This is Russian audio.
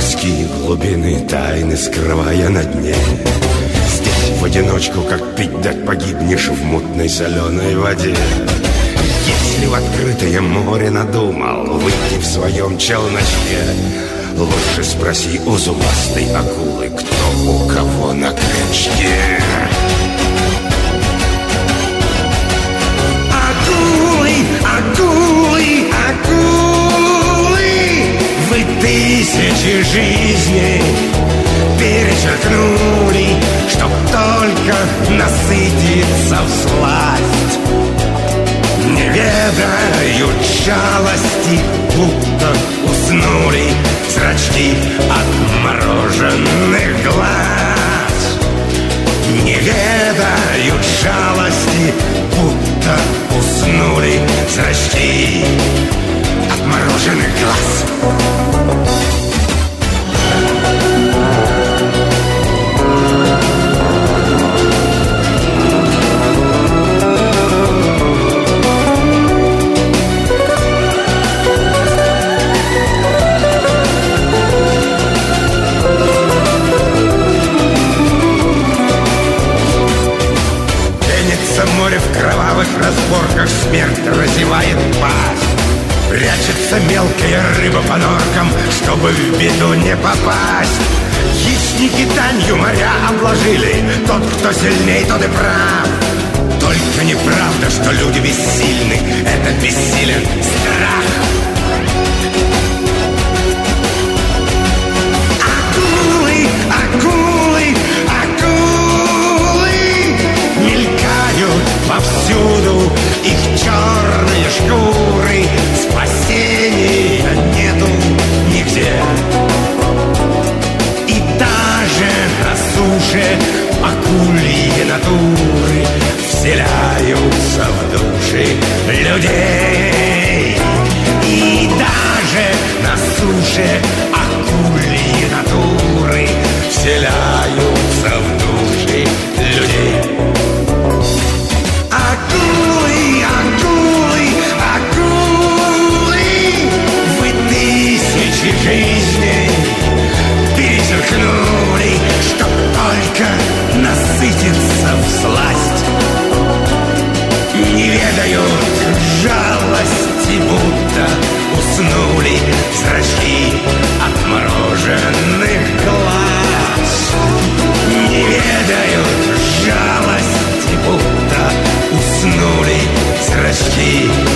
морские глубины, тайны скрывая на дне. Здесь в одиночку, как пить дать, погибнешь в мутной соленой воде. Если в открытое море надумал выйти в своем челночке, лучше спроси у зубастой акулы, кто у кого на крючке. Акулы, акулы, акулы, вы тысячи жизней перечеркнули, чтоб только насытиться всласть. Не ведают жалости, будто уснули зрачки отмороженных глаз. Не ведают жалости, будто уснули зрачки отмороженных глаз. Море в кровавых разборках, смерть разевает пасть. Прячется мелкая рыба по норкам, чтобы в беду не попасть. Хищники данью моря обложили, тот, кто сильней, тот и прав. Только неправда, что люди бессильны, это бессилен страх. Акулы, акулы, акулы мелькают повсюду, их черные шкуры, спасения нету нигде. И даже на суше акульи натуры вселяются в души людей. И даже на суше акульи натуры вселяются в души людей. Акулы, акулы, акулы, вы тысячи жизней перечеркнули, чтоб только насытиться всласть. Не ведают жалости, будто уснули зрачки отмороженных глаз. Не ведают жалости, будто уснули зрачки